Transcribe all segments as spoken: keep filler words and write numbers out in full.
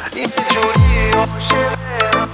اینجوری عاشقم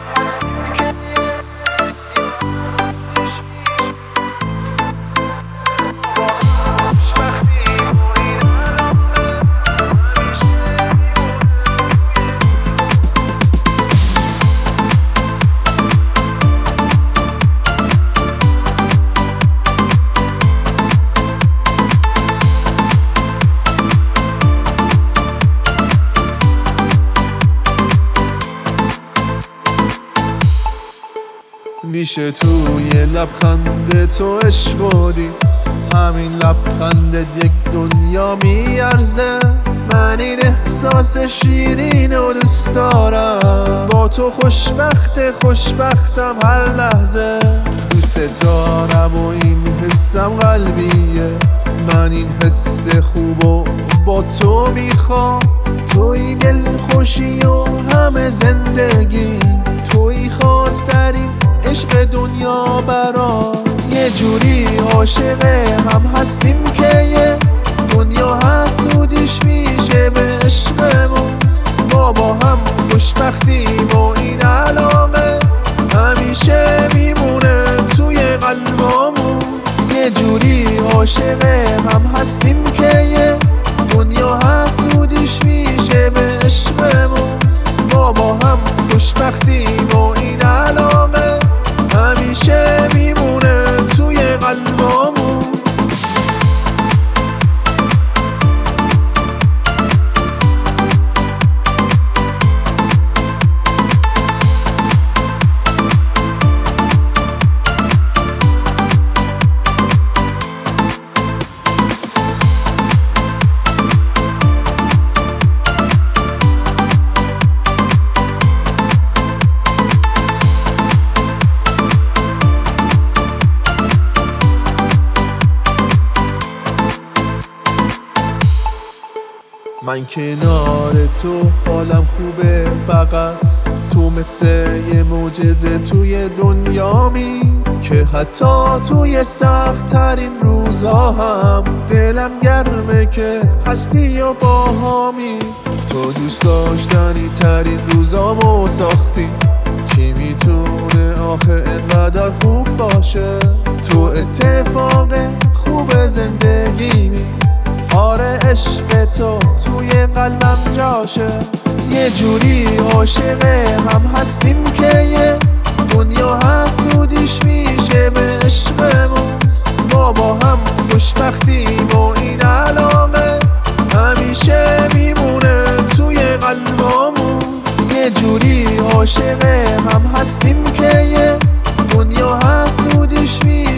میشه توی لبخند تو عشق دید، همین لبخندت یک دنیا میارزه. من این احساس شیرین و دوست دارم، با تو خوشبخت خوشبختم هر لحظه. دوست دارم و این حسم قلبیه، من این حس خوب و با تو میخوام. توی دل خوشی و همه زندگی، توی خواسترین عشق دنیا برام. یه جوری عاشق هم هستیم که یه دنیا حسودیش میشه به عشقمون. ما با هم خوشبختیم و این علاقه همیشه میمونه توی قلبمون. یه جوری عاشق هم هستیم که یه دنیا حسودیش میشه به عشقمون. ما با هم خوشبختیم و این علاقه همیشه میمونه توی قلبمون. من کنار تو حالم خوبه، فقط تو مثل یه معجزه توی دنیامی، که حتی توی سخت ترین روزا هم دلم گرمه که هستی و باهامی. تو دوست داشتنی ترین روزامو ساختی، کی میتونه آخه انقدر خوب باشه؟ تو اتفاق خوب زندگیمی، آره عشق تو توی قلبم جاشه. یه جوری عاشق هم هستیم که یه دنیا حسودیش میشه به عشقمون. ما با هم خوشبختیم و این علاقه همیشه میمونه توی قلبمون. یه جوری عاشق هم هستیم که یه دنیا حسودیش میشه